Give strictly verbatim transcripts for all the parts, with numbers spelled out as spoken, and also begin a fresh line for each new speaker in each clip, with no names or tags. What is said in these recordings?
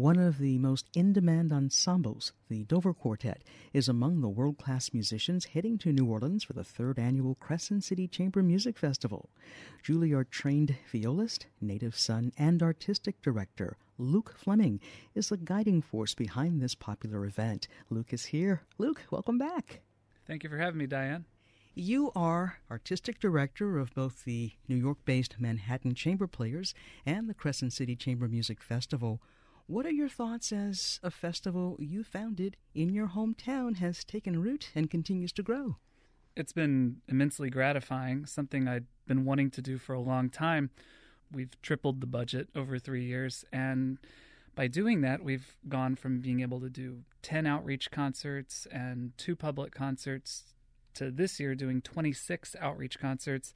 One of the most in-demand ensembles, the Dover Quartet, is among the world-class musicians heading to New Orleans for the third annual Crescent City Chamber Music Festival. Juilliard-trained violist, native son, and artistic director Luke Fleming is the guiding force behind this popular event. Luke is here. Luke, welcome back.
Thank you for having me, Diane.
You are artistic director of both the New York-based Manhattan Chamber Players and the Crescent City Chamber Music Festival. What are your thoughts as a festival you founded in your hometown has taken root and continues to grow?
It's been immensely gratifying, something I'd been wanting to do for a long time. We've tripled the budget over three years, and by doing that, we've gone from being able to do ten outreach concerts and two public concerts to this year doing twenty-six outreach concerts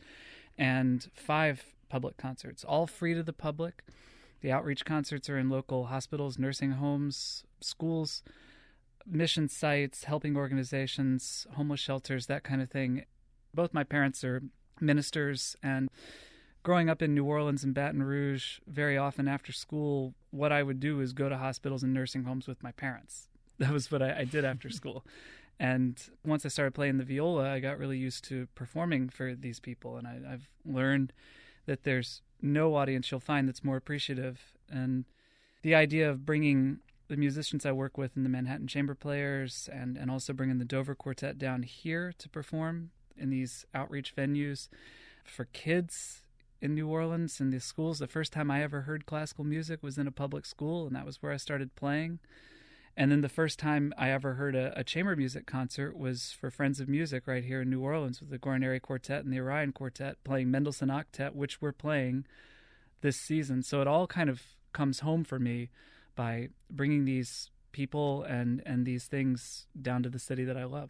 and five public concerts, all free to the public. The outreach concerts are in local hospitals, nursing homes, schools, mission sites, helping organizations, homeless shelters, that kind of thing. Both my parents are ministers, and growing up in New Orleans and Baton Rouge, very often after school, what I would do is go to hospitals and nursing homes with my parents. That was what I, I did after school. And once I started playing the viola, I got really used to performing for these people, and I, I've learned that there's no audience you'll find that's more appreciative. And the idea of bringing the musicians I work with in the Manhattan Chamber Players and, and also bringing the Dover Quartet down here to perform in these outreach venues for kids in New Orleans and the schools. The first time I ever heard classical music was in a public school, and that was where I started playing. And then the first time I ever heard a, a chamber music concert was for Friends of Music right here in New Orleans with the Guarneri Quartet and the Orion Quartet playing Mendelssohn Octet, which we're playing this season. So it all kind of comes home for me by bringing these people and, and these things down to the city that I love.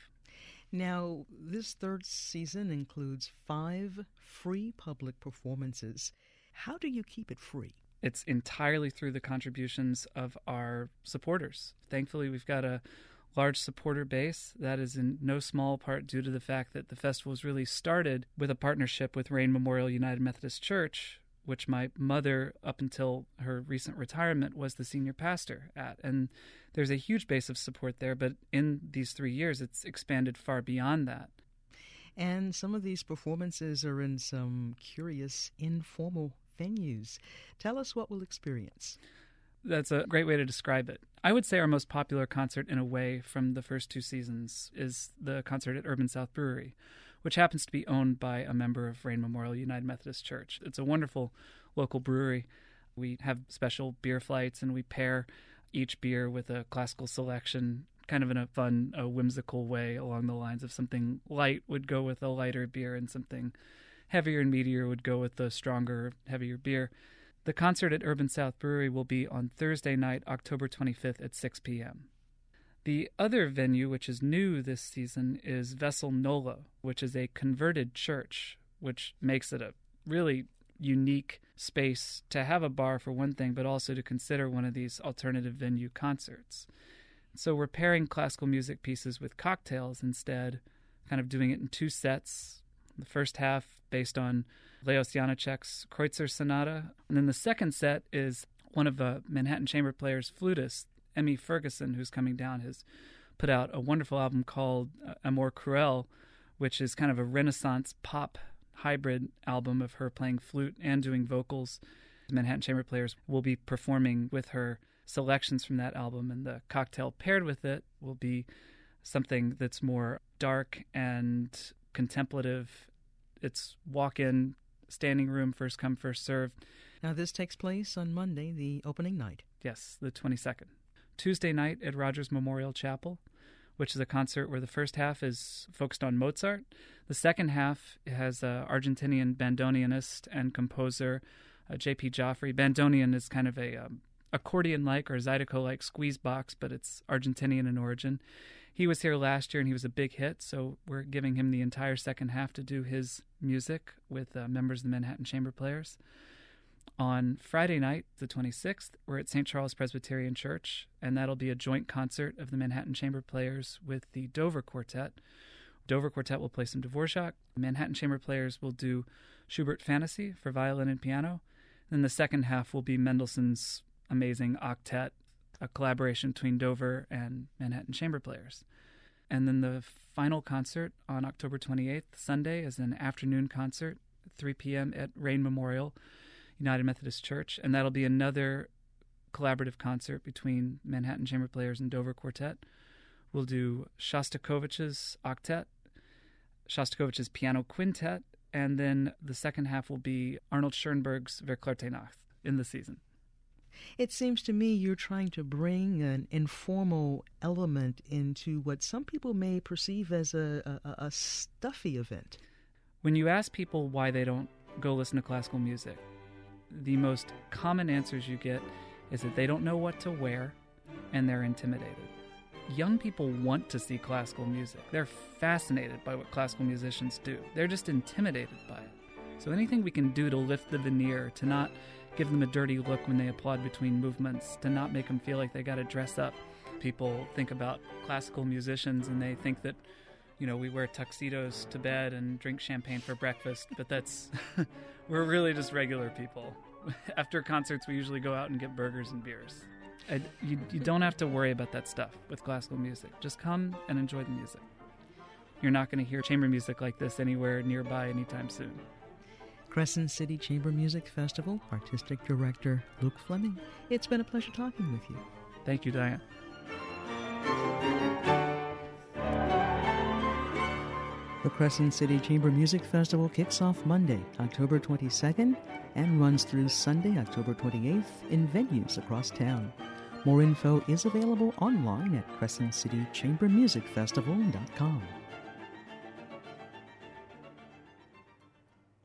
Now, this third season includes five free public performances. How do you keep it free?
It's entirely through the contributions of our supporters. Thankfully, we've got a large supporter base. That is in no small part due to the fact that the festival was really started with a partnership with Rain Memorial United Methodist Church, which my mother, up until her recent retirement, was the senior pastor at. And there's a huge base of support there, but in these three years, it's expanded far beyond that.
And some of these performances are in some curious, informal venues. Tell us what we'll experience.
That's a great way to describe it. I would say our most popular concert, in a way, from the first two seasons is the concert at Urban South Brewery, which happens to be owned by a member of Rain Memorial United Methodist Church. It's a wonderful local brewery. We have special beer flights, and we pair each beer with a classical selection, kind of in a fun, a whimsical way, along the lines of something light would go with a lighter beer and something heavier and meatier would go with the stronger, heavier beer. The concert at Urban South Brewery will be on Thursday night, October twenty-fifth at six p.m. The other venue, which is new this season, is Vessel Nola, which is a converted church, which makes it a really unique space to have a bar for one thing, but also to consider one of these alternative venue concerts. So we're pairing classical music pieces with cocktails instead, kind of doing it in two sets. The first half based on Leos Janáček's Kreutzer Sonata. And then the second set is one of the Manhattan Chamber Players' flutists, Emmy Ferguson, who's coming down, has put out a wonderful album called Amour Cruel, which is kind of a Renaissance pop hybrid album of her playing flute and doing vocals. The Manhattan Chamber Players will be performing with her selections from that album, and the cocktail paired with it will be something that's more dark and contemplative. It's walk-in, standing room, first come, first served.
Now, this takes place on Monday, the opening night.
Yes, the twenty-second. Tuesday night at Rogers Memorial Chapel, which is a concert where the first half is focused on Mozart. The second half has an Argentinian bandoneonist and composer, uh, J P Joffrey. Bandoneon is kind of a um, accordion-like or zydeco-like squeeze box, but it's Argentinian in origin. He was here last year, and he was a big hit, so we're giving him the entire second half to do his music with uh, members of the Manhattan Chamber Players. On Friday night, the twenty-sixth, we're at Saint Charles Presbyterian Church, and that'll be a joint concert of the Manhattan Chamber Players with the Dover Quartet. Dover Quartet will play some Dvorak. Manhattan Chamber Players will do Schubert Fantasy for violin and piano. Then the second half will be Mendelssohn's amazing octet, a collaboration between Dover and Manhattan Chamber Players. And then the final concert on October twenty-eighth, Sunday, is an afternoon concert, three p.m. at Rain Memorial United Methodist Church. And that'll be another collaborative concert between Manhattan Chamber Players and Dover Quartet. We'll do Shostakovich's Octet, Shostakovich's Piano Quintet, and then the second half will be Arnold Schoenberg's Verklärte Nacht in the season.
It seems to me you're trying to bring an informal element into what some people may perceive as a, a, a stuffy event.
When you ask people why they don't go listen to classical music, the most common answers you get is that they don't know what to wear and they're intimidated. Young people want to see classical music. They're fascinated by what classical musicians do. They're just intimidated by it. So anything we can do to lift the veneer, to not give them a dirty look when they applaud between movements, to not make them feel like they got to dress up. People think about classical musicians and they think that, you know, we wear tuxedos to bed and drink champagne for breakfast, but that's, we're really just regular people. After concerts, we usually go out and get burgers and beers. I, you, you don't have to worry about that stuff with classical music. Just come and enjoy the music. You're not going to hear chamber music like this anywhere nearby anytime soon.
Crescent City Chamber Music Festival Artistic Director Luke Fleming. It's been a pleasure talking with you.
Thank you, Diane.
The Crescent City Chamber Music Festival kicks off Monday, October twenty-second, and runs through Sunday, October twenty-eighth, in venues across town. More info is available online at crescent city chamber music festival dot com.